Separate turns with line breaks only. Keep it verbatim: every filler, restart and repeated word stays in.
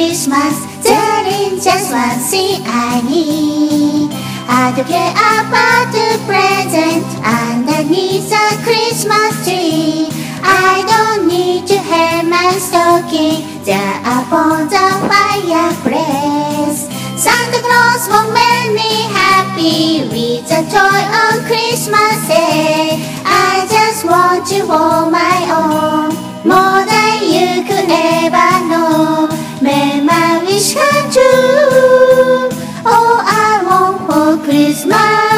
Christmas, there is just one thing I need. I don't care about the present underneath the Christmas tree. I don't need to have my stocking there upon the fireplace. Santa Claus won't make me happy with a toy on Christmas Day. I just want you for my own, more than you could ever know. Make my wish come true. All I want for Christmas